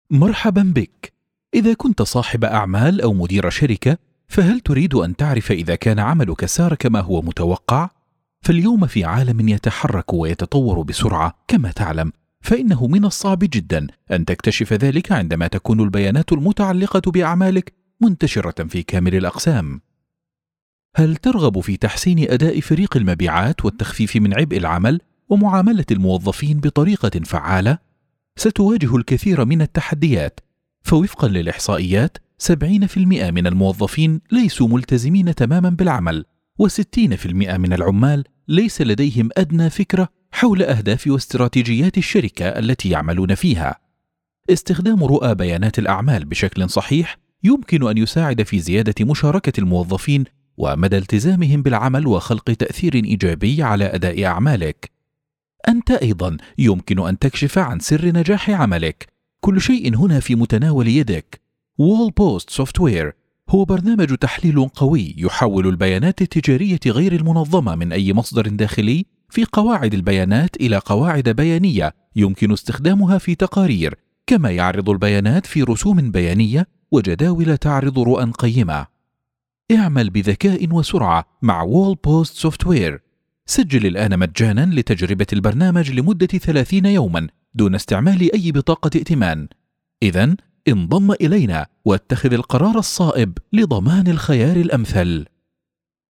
مرحبا بك. إذا كنت صاحب أعمال أو مدير شركة، فهل تريد أن تعرف إذا كان عملك سار كما هو متوقع؟ فاليوم في عالم يتحرك ويتطور بسرعة كما تعلم، فإنه من الصعب جدا أن تكتشف ذلك عندما تكون البيانات المتعلقة بأعمالك منتشرة في كامل الأقسام. هل ترغب في تحسين أداء فريق المبيعات والتخفيف من عبء العمل ومعاملة الموظفين بطريقة فعالة؟ ستواجه الكثير من التحديات، فوفقا للإحصائيات 70% من الموظفين ليسوا ملتزمين تماما بالعمل، و60% من العمال ليس لديهم أدنى فكرة حول أهداف واستراتيجيات الشركة التي يعملون فيها. استخدام رؤى بيانات الأعمال بشكل صحيح يمكن أن يساعد في زيادة مشاركة الموظفين ومدى التزامهم بالعمل وخلق تأثير إيجابي على أداء أعمالك. أنت أيضا يمكن أن تكشف عن سر نجاح عملك. كل شيء هنا في متناول يدك. Wallpost Software هو برنامج تحليل قوي يحول البيانات التجارية غير المنظمة من أي مصدر داخلي في قواعد البيانات إلى قواعد بيانية يمكن استخدامها في تقارير، كما يعرض البيانات في رسوم بيانية وجداول تعرض رؤى قيمة. اعمل بذكاء وسرعة مع Wallpost Software. سجل الآن مجانا لتجربة البرنامج لمدة 30 يوما دون استعمال أي بطاقة ائتمان. إذن انضم إلينا واتخذ القرار الصائب لضمان الخيار الأمثل.